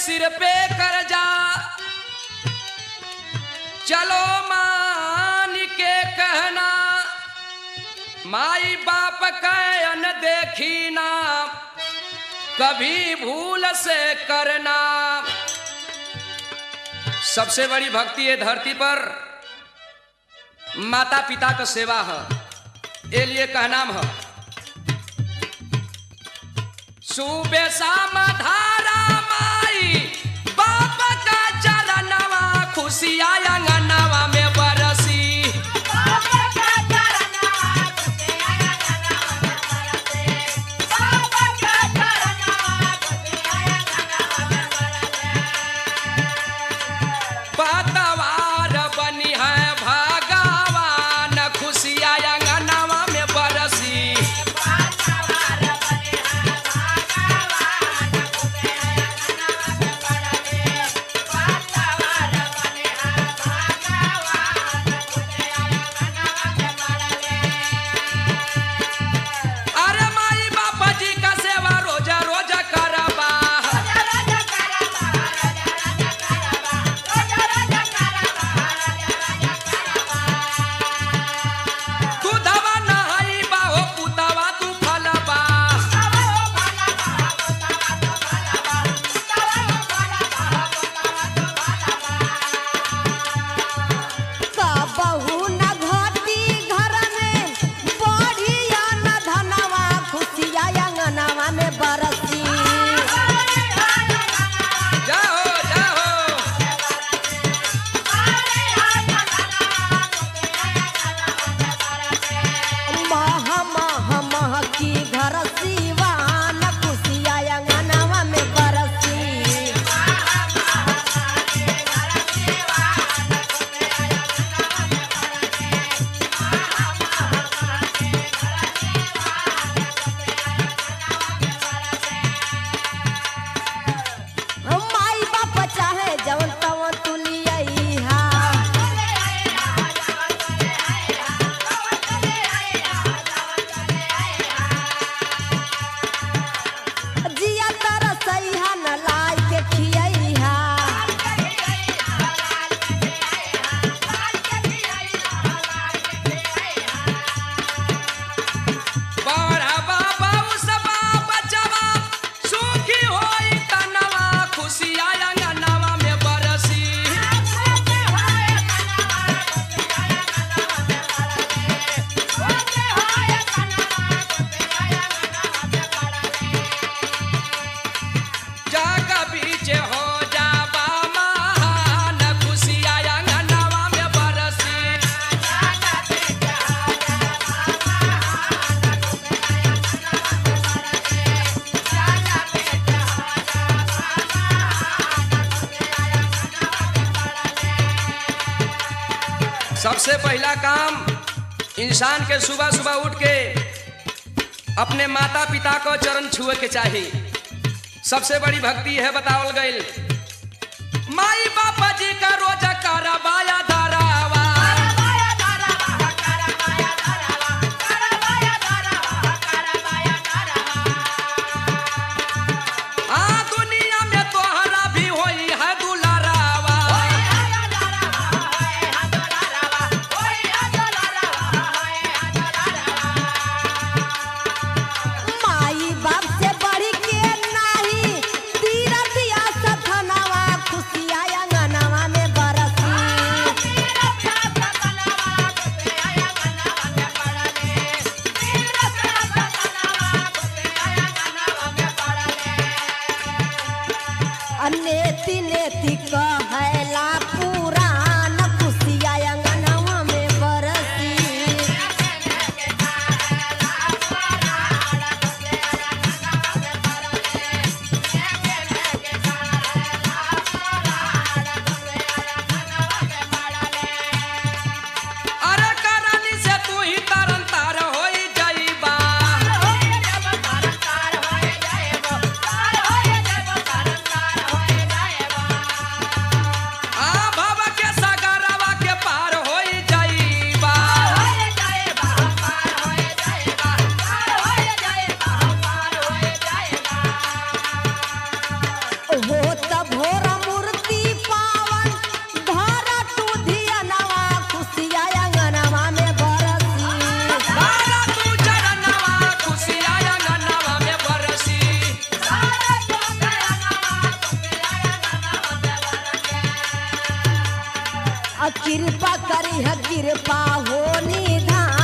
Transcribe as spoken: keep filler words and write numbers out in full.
सिर पे कर्जा चलो मान के कहना माई बाप का अन देखी ना कभी भूल से करना। सबसे बड़ी भक्ति है धरती पर माता पिता का सेवा है। ये लिए कहनाम है सुबह शाम धारा माई बाप का चरणवा खुशियाँ अंगनवा में बरसी। पतवार बनी है भगवान खुशियाँ अंगनवा में बरसी। अरे माई बापा जी का सेवा रोजा रोजा करबा तू धवा नहाई बा हो पुतवा तू फलबा। बहू न घटी घर में बढ़िया न धनवा खुशिया अंगनवा में बरसी। जाओ जाओ मह मह मह की घर सिवान खुशिया अंगनवा में बरसी। माई बाप चाहे जवन तवन तू लिया जिया तरह सैहा न लाई के खियैहा। बढ़वा बाबू सबा बचवा सुखी होई तनवा खुशियाँ अंगनवा में बरसी। जग बीच हो जाबा महान खुशियाँ अंगनवा में बरसी। सबसे पहला काम इंसान के सुबह सुबह उठ के अपने माता पिता को चरण छुए के चाहिए। सबसे बड़ी भक्ति है बतावल गईल माई बापा जी का रोज करवाया धरावा। हाँ दुनिया में तोहरा भी होई है दुलारावा। माई बाप से बढ़ के नाही तीरथ या सथनवा खुशिया अंगनवा में बरसी। कृपा करी है कृपा हो निधान